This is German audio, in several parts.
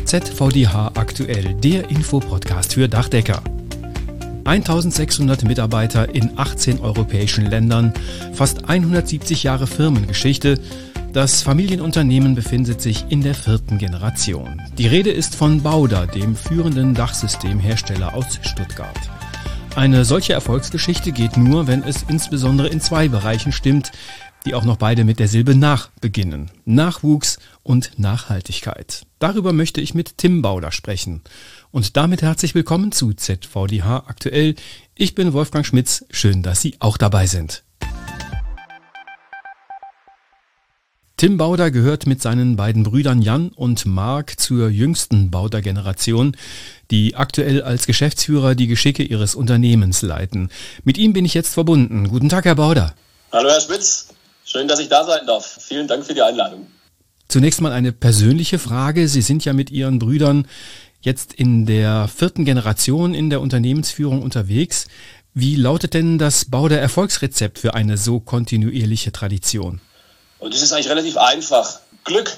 ZVDH aktuell, der Infopodcast für Dachdecker. 1600 Mitarbeiter in 18 europäischen Ländern, fast 170 Jahre Firmengeschichte. Das Familienunternehmen befindet sich in der 4. Generation. Die Rede ist von Bauder, dem führenden Dachsystemhersteller aus Stuttgart. Eine solche Erfolgsgeschichte geht nur, wenn es insbesondere in 2 Bereichen stimmt, die auch noch beide mit der Silbe nach beginnen. Nachwuchs und Nachhaltigkeit. Darüber möchte ich mit Tim Bauder sprechen. Und damit herzlich willkommen zu ZVDH aktuell. Ich bin Wolfgang Schmitz. Schön, dass Sie auch dabei sind. Tim Bauder gehört mit seinen beiden Brüdern Jan und Marc zur jüngsten Bauder-Generation, die aktuell als Geschäftsführer die Geschicke ihres Unternehmens leiten. Mit ihm bin ich jetzt verbunden. Guten Tag, Herr Bauder. Hallo, Herr Schmitz. Schön, dass ich da sein darf. Vielen Dank für die Einladung. Zunächst mal eine persönliche Frage. Sie sind ja mit Ihren Brüdern jetzt in der 4. Generation in der Unternehmensführung unterwegs. Wie lautet denn das Bauder Erfolgsrezept für eine so kontinuierliche Tradition? Und das ist eigentlich relativ einfach. Glück.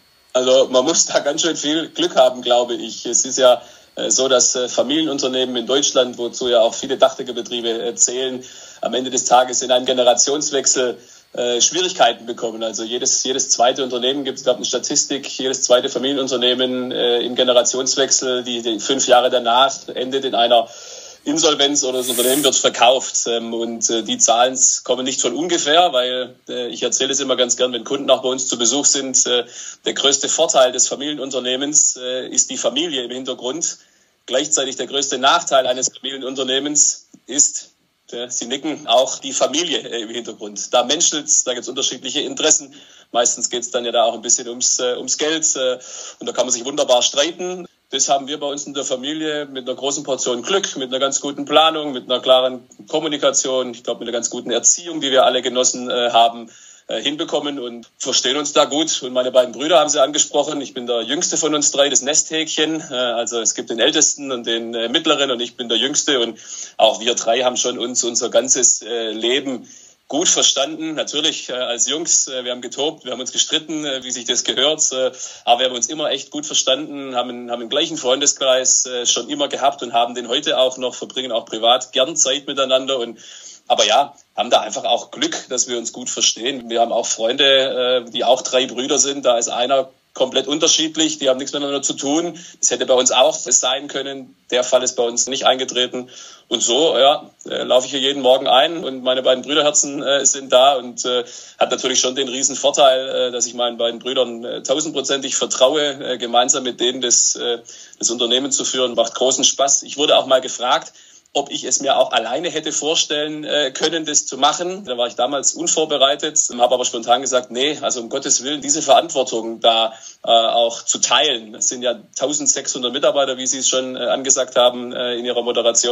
Also man muss da ganz schön viel Glück haben, glaube ich. Es ist ja so, dass Familienunternehmen in Deutschland, wozu ja auch viele Dachdeckerbetriebe zählen, am Ende des Tages in einem Generationswechsel Schwierigkeiten bekommen. Also jedes zweite Unternehmen gibt es, glaube ich, eine Statistik, jedes zweite Familienunternehmen im Generationswechsel, die 5 Jahre danach endet in einer Insolvenz oder das Unternehmen wird verkauft. Und die Zahlen kommen nicht von ungefähr, weil ich erzähle es immer ganz gern, wenn Kunden auch bei uns zu Besuch sind, der größte Vorteil des Familienunternehmens ist die Familie im Hintergrund. Gleichzeitig der größte Nachteil eines Familienunternehmens ist, Sie nicken, auch die Familie im Hintergrund. Da menschelt's, da gibt's unterschiedliche Interessen. Meistens geht's dann ja da auch ein bisschen ums Geld und da kann man sich wunderbar streiten. Das haben wir bei uns in der Familie mit einer großen Portion Glück, mit einer ganz guten Planung, mit einer klaren Kommunikation, ich glaube mit einer ganz guten Erziehung, die wir alle genossen haben, hinbekommen und verstehen uns da gut. Und meine beiden Brüder haben Sie angesprochen. Ich bin der jüngste von uns 3, das Nesthäkchen. Also es gibt den Ältesten und den Mittleren und ich bin der Jüngste. Und auch wir 3 haben schon unser ganzes Leben gut verstanden. Natürlich als Jungs, wir haben getobt, wir haben uns gestritten, wie sich das gehört. Aber wir haben uns immer echt gut verstanden, haben den gleichen Freundeskreis schon immer gehabt und haben den heute auch noch, verbringen auch privat gern Zeit miteinander. Aber ja, haben da einfach auch Glück, dass wir uns gut verstehen. Wir haben auch Freunde, die auch 3 Brüder sind. Da ist einer komplett unterschiedlich, die haben nichts miteinander zu tun. Das hätte bei uns auch sein können. Der Fall ist bei uns nicht eingetreten. Und so laufe ich hier jeden Morgen ein und meine beiden Brüderherzen sind da und hat natürlich schon den riesen Vorteil, dass ich meinen beiden Brüdern 1000%ig vertraue, gemeinsam mit denen das Unternehmen zu führen. Macht großen Spaß. Ich wurde auch mal gefragt, ob ich es mir auch alleine hätte vorstellen können, das zu machen. Da war ich damals unvorbereitet, habe aber spontan gesagt, nee, also um Gottes Willen, diese Verantwortung da auch zu teilen. Es sind ja 1600 Mitarbeiter, wie Sie es schon angesagt haben in Ihrer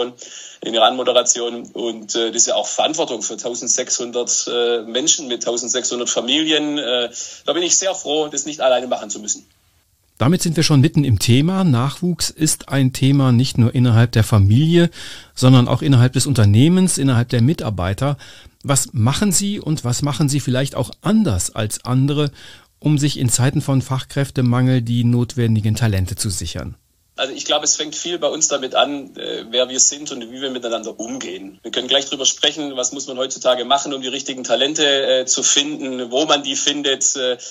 Anmoderation. Und das ist ja auch Verantwortung für 1600 Menschen mit 1600 Familien. Da bin ich sehr froh, das nicht alleine machen zu müssen. Damit sind wir schon mitten im Thema. Nachwuchs ist ein Thema nicht nur innerhalb der Familie, sondern auch innerhalb des Unternehmens, innerhalb der Mitarbeiter. Was machen Sie und was machen Sie vielleicht auch anders als andere, um sich in Zeiten von Fachkräftemangel die notwendigen Talente zu sichern? Also ich glaube, es fängt viel bei uns damit an, wer wir sind und wie wir miteinander umgehen. Wir können gleich drüber sprechen, was muss man heutzutage machen, um die richtigen Talente zu finden, wo man die findet.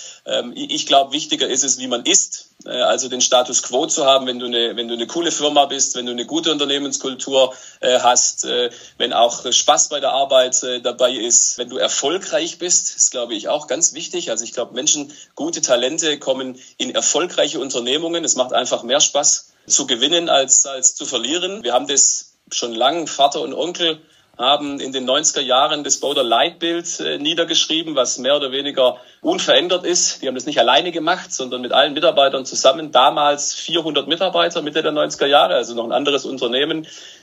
Ich glaube, wichtiger ist es, wie man ist. Also den Status quo zu haben, wenn du eine coole Firma bist, wenn du eine gute Unternehmenskultur hast, wenn auch Spaß bei der Arbeit dabei ist, wenn du erfolgreich bist, ist, glaube ich, auch ganz wichtig. Also ich glaube, gute Talente kommen in erfolgreiche Unternehmungen. Es macht einfach mehr Spaß zu gewinnen als zu verlieren. Wir haben das schon lange, Vater und Onkel haben in den 90er Jahren das Bauder Leitbild niedergeschrieben, was mehr oder weniger unverändert ist. Die haben das nicht alleine gemacht, sondern mit allen Mitarbeitern zusammen. Damals 400 Mitarbeiter, Mitte der 90er Jahre, also noch ein anderes Unternehmen.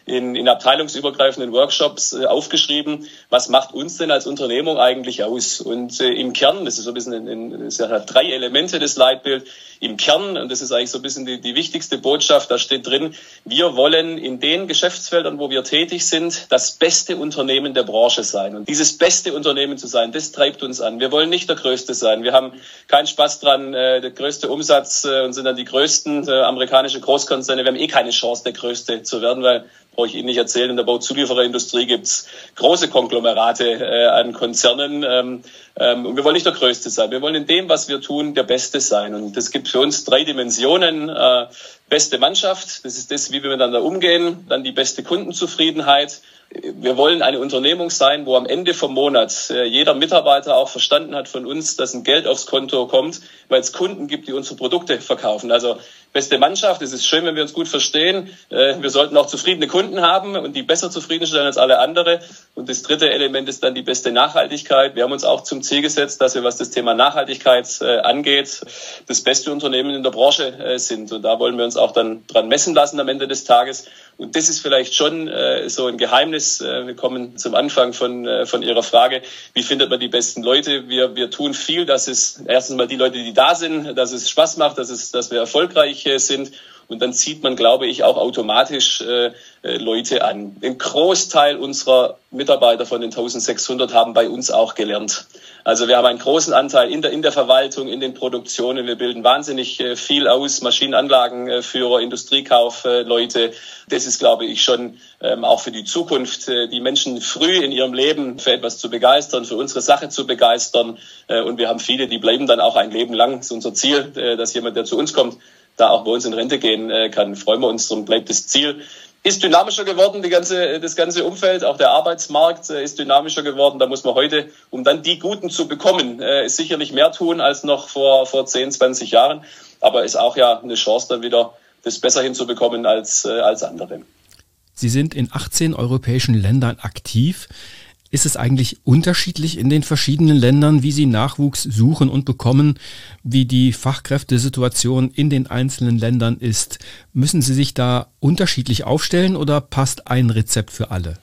in abteilungsübergreifenden Workshops aufgeschrieben, was macht uns denn als Unternehmung eigentlich aus? Und im Kern, das ist so ein bisschen, das hat 3 Elemente, das Leitbild. Im Kern, und das ist eigentlich so ein bisschen die wichtigste Botschaft, da steht drin, wir wollen in den Geschäftsfeldern, wo wir tätig sind, das beste Unternehmen der Branche sein. Und dieses beste Unternehmen zu sein, das treibt uns an. Wir wollen nicht der Größte sein. Wir haben keinen Spaß dran, der größte Umsatz und sind dann die größten amerikanische Großkonzerne. Wir haben keine Chance, der Größte zu werden, weil, brauche ich Ihnen nicht erzählen, in der Bauzuliefererindustrie gibt's große Konglomerate an Konzernen. Und wir wollen nicht der Größte sein. Wir wollen in dem, was wir tun, der Beste sein. Und es gibt für uns 3 Dimensionen. Beste Mannschaft, das ist das, wie wir miteinander umgehen. Dann die beste Kundenzufriedenheit. Wir wollen eine Unternehmung sein, wo am Ende vom Monat jeder Mitarbeiter auch verstanden hat von uns, dass ein Geld aufs Konto kommt, weil es Kunden gibt, die unsere Produkte verkaufen. Also beste Mannschaft, es ist schön, wenn wir uns gut verstehen. Wir sollten auch zufriedene Kunden haben und die besser zufriedenstellen als alle andere. Und das 3. Element ist dann die beste Nachhaltigkeit. Wir haben uns auch zum Ziel gesetzt, dass wir, was das Thema Nachhaltigkeit angeht, das beste Unternehmen in der Branche sind. Und da wollen wir uns auch dann dran messen lassen am Ende des Tages. Und das ist vielleicht schon so ein Geheimnis. Wir kommen zum Anfang von Ihrer Frage. Wie findet man die besten Leute? Wir tun viel, dass es erstens mal die Leute, die da sind, dass es Spaß macht, dass wir erfolgreich sind. Und dann zieht man, glaube ich, auch automatisch Leute an. Ein Großteil unserer Mitarbeiter von den 1600 haben bei uns auch gelernt. Also wir haben einen großen Anteil in der Verwaltung, in den Produktionen. Wir bilden wahnsinnig viel aus, Maschinenanlagenführer, Industriekaufleute. Das ist, glaube ich, schon auch für die Zukunft, die Menschen früh in ihrem Leben für etwas zu begeistern, für unsere Sache zu begeistern. Und wir haben viele, die bleiben dann auch ein Leben lang. Das ist unser Ziel, dass jemand, der zu uns kommt, da auch bei uns in Rente gehen kann. Freuen wir uns, darum bleibt das Ziel. Ist dynamischer geworden, das ganze Umfeld, auch der Arbeitsmarkt ist dynamischer geworden. Da muss man heute, um dann die Guten zu bekommen, sicherlich mehr tun als noch vor 10, 20 Jahren. Aber ist auch ja eine Chance, dann wieder das besser hinzubekommen als andere. Sie sind in 18 europäischen Ländern aktiv. Ist es eigentlich unterschiedlich in den verschiedenen Ländern, wie Sie Nachwuchs suchen und bekommen, wie die Fachkräftesituation in den einzelnen Ländern ist? Müssen Sie sich da unterschiedlich aufstellen oder passt ein Rezept für alle?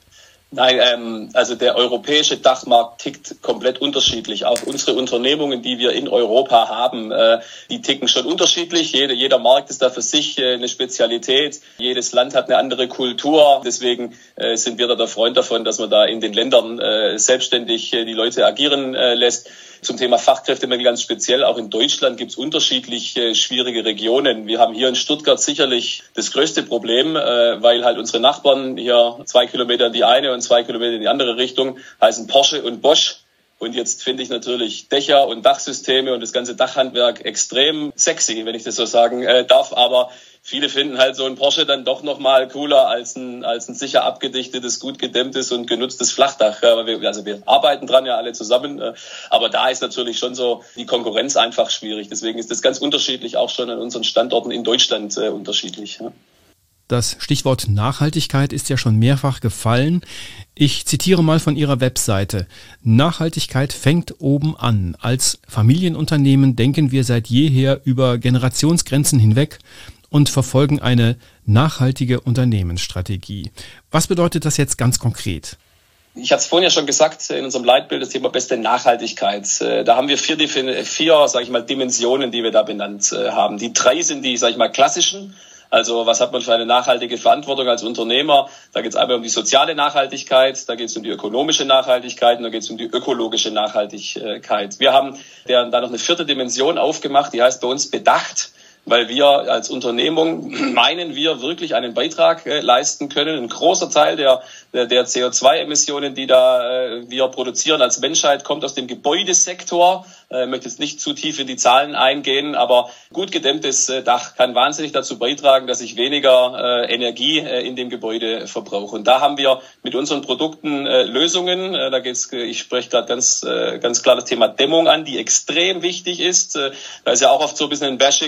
Nein, also der europäische Dachmarkt tickt komplett unterschiedlich. Auch unsere Unternehmungen, die wir in Europa haben, die ticken schon unterschiedlich. Jeder Markt ist da für sich eine Spezialität. Jedes Land hat eine andere Kultur. Deswegen sind wir da der Freund davon, dass man da in den Ländern selbstständig die Leute agieren lässt. Zum Thema Fachkräftemangel ganz speziell. Auch in Deutschland gibt es unterschiedlich schwierige Regionen. Wir haben hier in Stuttgart sicherlich das größte Problem, weil halt unsere Nachbarn hier 2 Kilometer in die eine und 2 Kilometer in die andere Richtung heißen Porsche und Bosch. Und jetzt finde ich natürlich Dächer und Dachsysteme und das ganze Dachhandwerk extrem sexy, wenn ich das so sagen darf. Aber viele finden halt so ein Porsche dann doch noch mal cooler als ein sicher abgedichtetes, gut gedämmtes und genutztes Flachdach. Aber wir arbeiten dran ja alle zusammen. Aber da ist natürlich schon so die Konkurrenz einfach schwierig. Deswegen ist das ganz unterschiedlich, auch schon an unseren Standorten in Deutschland unterschiedlich. Ja. Das Stichwort Nachhaltigkeit ist ja schon mehrfach gefallen. Ich zitiere mal von Ihrer Webseite. Nachhaltigkeit fängt oben an. Als Familienunternehmen denken wir seit jeher über Generationsgrenzen hinweg und verfolgen eine nachhaltige Unternehmensstrategie. Was bedeutet das jetzt ganz konkret? Ich hatte es vorhin ja schon gesagt, in unserem Leitbild das Thema beste Nachhaltigkeit. Da haben wir vier, sage ich mal, Dimensionen, die wir da benannt haben. Die 3 sind die, sage ich mal, klassischen. Also was hat man für eine nachhaltige Verantwortung als Unternehmer? Da geht es einmal um die soziale Nachhaltigkeit, da geht es um die ökonomische Nachhaltigkeit und da geht es um die ökologische Nachhaltigkeit. Wir haben da noch eine 4. Dimension aufgemacht, die heißt bei uns bedacht, weil wir als Unternehmung meinen, wir wirklich einen Beitrag leisten können. Ein großer Teil der CO2-Emissionen, die wir produzieren als Menschheit, kommt aus dem Gebäudesektor. Ich möchte jetzt nicht zu tief in die Zahlen eingehen, aber gut gedämmtes Dach kann wahnsinnig dazu beitragen, dass ich weniger Energie in dem Gebäude verbrauche. Und da haben wir mit unseren Produkten Lösungen. Ich spreche gerade ganz klar das Thema Dämmung an, die extrem wichtig ist. Da ist ja auch oft so ein bisschen ein Bashing und man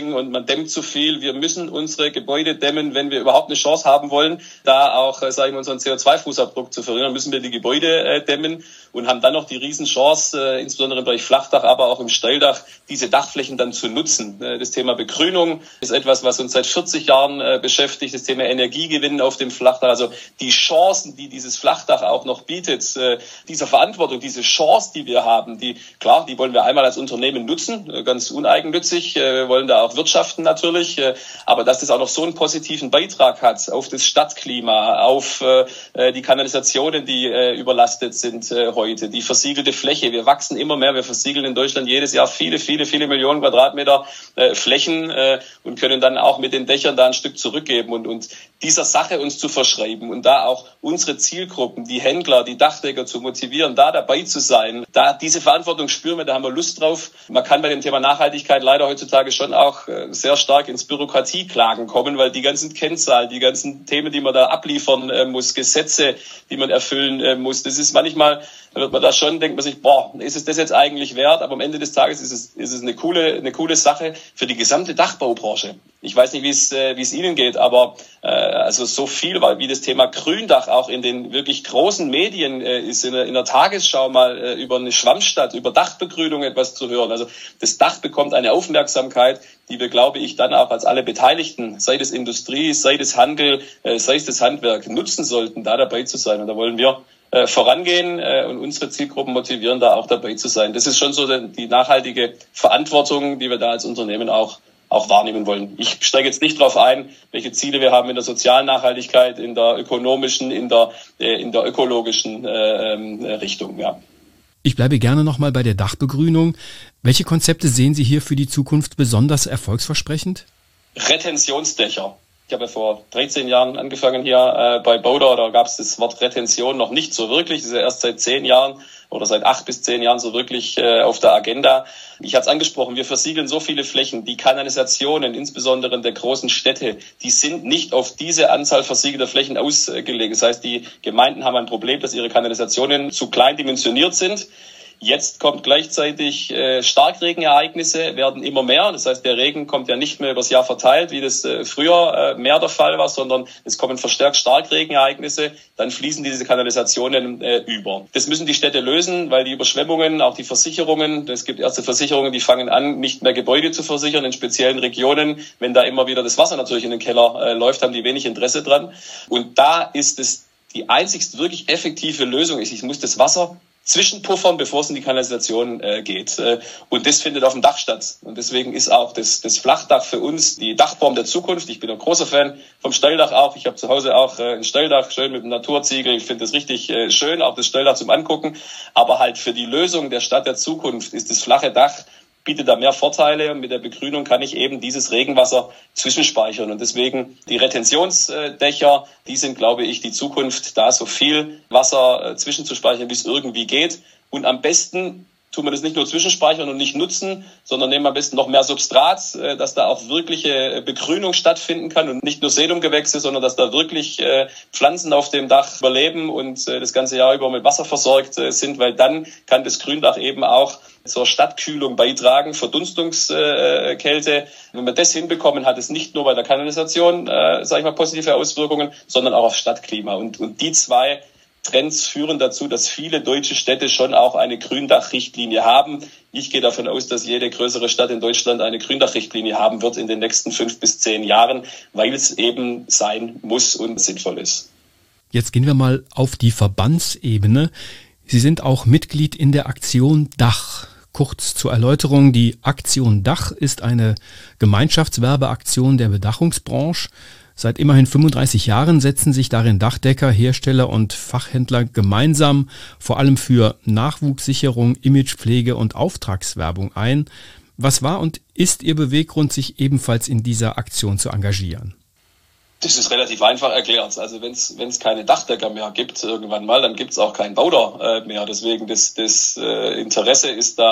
man dämmt zu viel. Wir müssen unsere Gebäude dämmen, wenn wir überhaupt eine Chance haben wollen, da auch, unseren CO2-Fußabdruck zu verringern, müssen wir die Gebäude dämmen und haben dann noch die Riesenchance, insbesondere im Bereich Flachdach, aber auch im Stelldach, diese Dachflächen dann zu nutzen. Das Thema Begrünung ist etwas, was uns seit 40 Jahren beschäftigt. Das Thema Energiegewinn auf dem Flachdach, also die Chancen, die dieses Flachdach auch noch bietet, dieser Verantwortung, diese Chance, die wir haben, die wollen wir einmal als Unternehmen nutzen, ganz uneigennützig, wir wollen da auch wirtschaften natürlich, aber dass das auch noch so einen positiven Beitrag hat auf das Stadtklima, auf die Kanalisationen, die überlastet sind heute, die versiegelte Fläche. Wir wachsen immer mehr, wir versiegeln in Deutschland jedes Jahr viele Millionen Quadratmeter Flächen und können dann auch mit den Dächern da ein Stück zurückgeben und dieser Sache uns zu verschreiben und da auch unsere Zielgruppen, die Händler, die Dachdecker zu motivieren, da dabei zu sein. Da diese Verantwortung spüren wir, da haben wir Lust drauf. Man kann bei dem Thema Nachhaltigkeit leider heutzutage schon auch sehr stark ins Bürokratieklagen kommen, weil die ganzen Kennzahlen, die ganzen Themen, die man da abliefern muss, Gesetze, die man erfüllen muss, das ist manchmal, da wird man da schon, denkt man sich, ist es das jetzt eigentlich wert? Aber am Ende des Tages ist es eine coole Sache für die gesamte Dachbaubranche. Ich weiß nicht, wie es Ihnen geht, aber also so viel, weil wie das Thema Gründach auch in den wirklich großen Medien ist, in der Tagesschau mal über eine Schwammstadt, über Dachbegrünung etwas zu hören. Also das Dach bekommt eine Aufmerksamkeit, die wir, glaube ich, dann auch als alle Beteiligten, sei es Industrie, sei es Handel, sei es das Handwerk, nutzen sollten, da dabei zu sein. Und da wollen wir vorangehen und unsere Zielgruppen motivieren, da auch dabei zu sein. Das ist schon so die nachhaltige Verantwortung, die wir da als Unternehmen auch wahrnehmen wollen. Ich steige jetzt nicht darauf ein, welche Ziele wir haben in der sozialen Nachhaltigkeit, in der ökonomischen, in der ökologischen Richtung. Ja. Ich bleibe gerne nochmal bei der Dachbegrünung. Welche Konzepte sehen Sie hier für die Zukunft besonders erfolgsversprechend? Retentionsdächer. Ich habe ja vor 13 Jahren angefangen hier bei Bauder, da gab es das Wort Retention noch nicht so wirklich. Das ist ja erst seit 10 Jahren oder seit 8 bis 10 Jahren so wirklich auf der Agenda. Ich hatte es angesprochen, wir versiegeln so viele Flächen. Die Kanalisationen, insbesondere in der großen Städte, die sind nicht auf diese Anzahl versiegelter Flächen ausgelegt. Das heißt, die Gemeinden haben ein Problem, dass ihre Kanalisationen zu klein dimensioniert sind. Jetzt kommt gleichzeitig Starkregenereignisse, werden immer mehr. Das heißt, der Regen kommt ja nicht mehr übers Jahr verteilt, wie das früher mehr der Fall war, sondern es kommen verstärkt Starkregenereignisse. Dann fließen diese Kanalisationen über. Das müssen die Städte lösen, weil die Überschwemmungen, auch die Versicherungen, es gibt erste Versicherungen, die fangen an, nicht mehr Gebäude zu versichern in speziellen Regionen. Wenn da immer wieder das Wasser natürlich in den Keller läuft, haben die wenig Interesse dran. Und da ist es die einzigst wirklich effektive Lösung. Ich muss das Wasser zwischenpuffern, bevor es in die Kanalisation geht. Und das findet auf dem Dach statt. Und deswegen ist auch das Flachdach für uns die Dachform der Zukunft. Ich bin ein großer Fan vom Stelldach auch. Ich habe zu Hause auch ein Stelldach, schön mit einem Naturziegel. Ich finde das richtig schön, auch das Stelldach zum Angucken. Aber halt für die Lösung der Stadt der Zukunft ist das flache Dach, bietet da mehr Vorteile und mit der Begrünung kann ich eben dieses Regenwasser zwischenspeichern und deswegen die Retentionsdächer, die sind, glaube ich, die Zukunft, da so viel Wasser zwischenzuspeichern, wie es irgendwie geht und am besten tun wir das nicht nur zwischenspeichern und nicht nutzen, sondern nehmen am besten noch mehr Substrat, dass da auch wirkliche Begrünung stattfinden kann und nicht nur Sedumgewächse, sondern dass da wirklich Pflanzen auf dem Dach überleben und das ganze Jahr über mit Wasser versorgt sind, weil dann kann das Gründach eben auch zur Stadtkühlung beitragen, Verdunstungskälte. Wenn wir das hinbekommen, hat es nicht nur bei der Kanalisation, positive Auswirkungen, sondern auch auf Stadtklima. Und die zwei Trends führen dazu, dass viele deutsche Städte schon auch eine Gründachrichtlinie haben. Ich gehe davon aus, dass jede größere Stadt in Deutschland eine Gründachrichtlinie haben wird in den nächsten 5 bis 10 Jahren, weil es eben sein muss und sinnvoll ist. Jetzt gehen wir mal auf die Verbandsebene. Sie sind auch Mitglied in der Aktion Dach. Kurz zur Erläuterung, die Aktion Dach ist eine Gemeinschaftswerbeaktion der Bedachungsbranche. Seit immerhin 35 Jahren setzen sich darin Dachdecker, Hersteller und Fachhändler gemeinsam vor allem für Nachwuchssicherung, Imagepflege und Auftragswerbung ein. Was war und ist Ihr Beweggrund, sich ebenfalls in dieser Aktion zu engagieren? Das ist relativ einfach erklärt. Also wenn es keine Dachdecker mehr gibt irgendwann mal, dann gibt es auch keinen Bauder mehr. Deswegen das Interesse ist da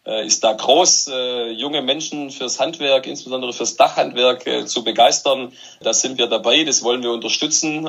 ist da groß, junge Menschen fürs Handwerk, insbesondere fürs Dachhandwerk zu begeistern. Da sind wir dabei, das wollen wir unterstützen.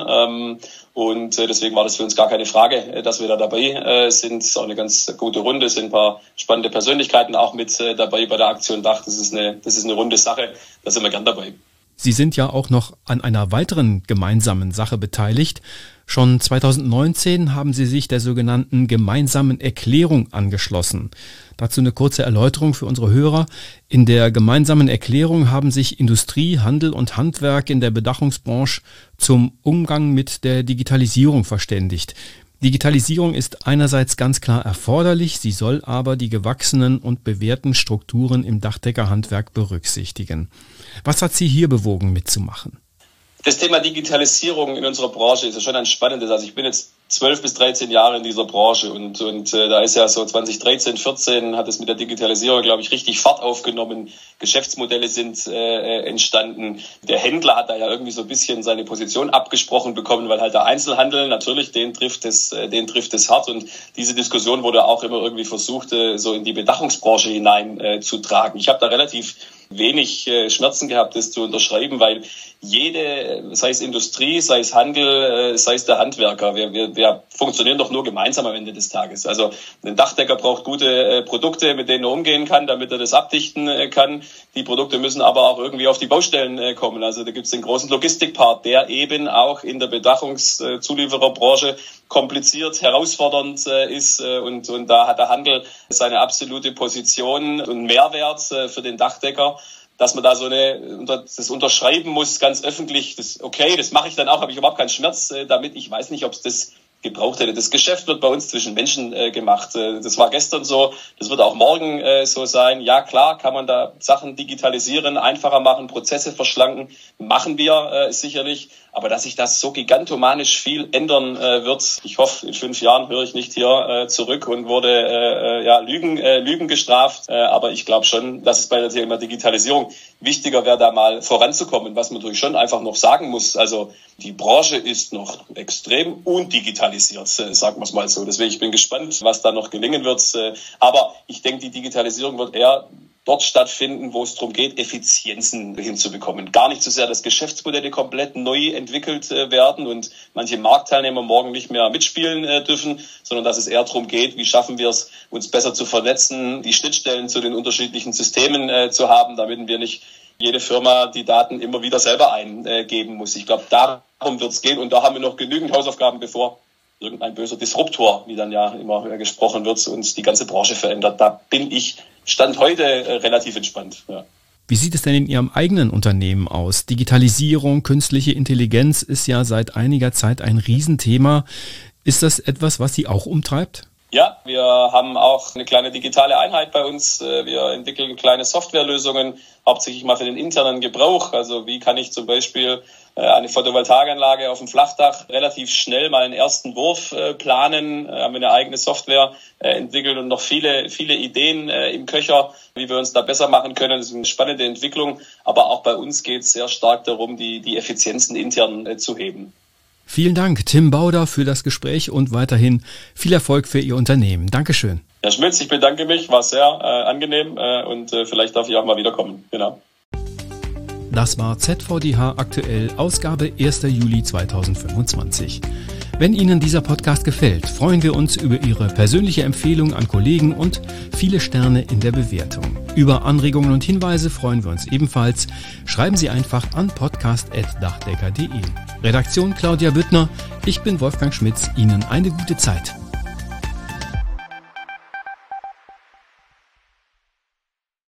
Und deswegen war das für uns gar keine Frage, dass wir da dabei sind. Es ist auch eine ganz gute Runde, es sind ein paar spannende Persönlichkeiten auch mit dabei bei der Aktion Dach. Das ist eine runde Sache, da sind wir gern dabei. Sie sind ja auch noch an einer weiteren gemeinsamen Sache beteiligt. Schon 2019 haben Sie sich der sogenannten gemeinsamen Erklärung angeschlossen. Dazu eine kurze Erläuterung für unsere Hörer. In der gemeinsamen Erklärung haben sich Industrie, Handel und Handwerk in der Bedachungsbranche zum Umgang mit der Digitalisierung verständigt. Digitalisierung ist einerseits ganz klar erforderlich, sie soll aber die gewachsenen und bewährten Strukturen im Dachdeckerhandwerk berücksichtigen. Was hat Sie hier bewogen, mitzumachen? Das Thema Digitalisierung in unserer Branche ist ja schon ein spannendes. Also ich bin jetzt 12 bis 13 Jahre in dieser Branche und da ist ja so 2013, 14 hat es mit der Digitalisierung, glaube ich, richtig Fahrt aufgenommen. Geschäftsmodelle sind entstanden. Der Händler hat da ja irgendwie so ein bisschen seine Position abgesprochen bekommen, weil halt der Einzelhandel natürlich, den trifft es hart. Und diese Diskussion wurde auch immer irgendwie versucht, so in die Bedachungsbranche hinein zu tragen. Ich habe da relativ wenig Schmerzen gehabt, das zu unterschreiben, weil jede, sei es Industrie, sei es Handel, sei es der Handwerker, wir funktionieren doch nur gemeinsam am Ende des Tages. Also ein Dachdecker braucht gute Produkte, mit denen er umgehen kann, damit er das abdichten kann. Die Produkte müssen aber auch irgendwie auf die Baustellen kommen. Also da gibt es den großen Logistikpart, der eben auch in der Bedachungszuliefererbranche kompliziert, herausfordernd ist und da hat der Handel seine absolute Position und Mehrwert für den Dachdecker, dass man da das unterschreiben muss, ganz öffentlich. Das mache ich dann auch, habe ich überhaupt keinen Schmerz damit. Ich weiß nicht, ob es das gebraucht hätte. Das Geschäft wird bei uns zwischen Menschen gemacht. Das war gestern so, das wird auch morgen so sein. Ja, klar, kann man da Sachen digitalisieren, einfacher machen, Prozesse verschlanken, machen wir sicherlich. Aber dass sich das so gigantomanisch viel ändern wird, ich hoffe, in 5 Jahren höre ich nicht hier zurück und wurde Lügen gestraft. Aber ich glaube schon, dass es bei der Thema Digitalisierung wichtiger wäre, da mal voranzukommen. Was man natürlich schon einfach noch sagen muss, also die Branche ist noch extrem undigitalisiert, sagen wir es mal so. Deswegen, ich bin gespannt, was da noch gelingen wird. Aber ich denke, die Digitalisierung wird eher dort stattfinden, wo es darum geht, Effizienzen hinzubekommen. Gar nicht so sehr, dass Geschäftsmodelle komplett neu entwickelt werden und manche Marktteilnehmer morgen nicht mehr mitspielen dürfen, sondern dass es eher darum geht, wie schaffen wir es, uns besser zu vernetzen, die Schnittstellen zu den unterschiedlichen Systemen zu haben, damit wir nicht jede Firma die Daten immer wieder selber eingeben muss. Ich glaube, darum wird es gehen und da haben wir noch genügend Hausaufgaben, bevor irgendein böser Disruptor, wie dann ja immer gesprochen wird, uns die ganze Branche verändert. Da bin ich Stand heute relativ entspannt. Ja. Wie sieht es denn in Ihrem eigenen Unternehmen aus? Digitalisierung, künstliche Intelligenz ist ja seit einiger Zeit ein Riesenthema. Ist das etwas, was Sie auch umtreibt? Ja, wir haben auch eine kleine digitale Einheit bei uns. Wir entwickeln kleine Softwarelösungen, hauptsächlich mal für den internen Gebrauch. Also wie kann ich zum Beispiel eine Photovoltaikanlage auf dem Flachdach relativ schnell mal einen ersten Wurf planen. Haben wir eine eigene Software entwickelt und noch viele Ideen im Köcher, wie wir uns da besser machen können. Das ist eine spannende Entwicklung, aber auch bei uns geht es sehr stark darum, die Effizienzen intern zu heben. Vielen Dank, Tim Bauder, für das Gespräch und weiterhin viel Erfolg für Ihr Unternehmen. Dankeschön. Herr Schmitz, ich bedanke mich, war sehr angenehm und vielleicht darf ich auch mal wiederkommen. Genau. Das war ZVDH aktuell, Ausgabe 1. Juli 2025. Wenn Ihnen dieser Podcast gefällt, freuen wir uns über Ihre persönliche Empfehlung an Kollegen und viele Sterne in der Bewertung. Über Anregungen und Hinweise freuen wir uns ebenfalls. Schreiben Sie einfach an podcast@dachdecker.de. Redaktion Claudia Büttner, ich bin Wolfgang Schmitz. Ihnen eine gute Zeit.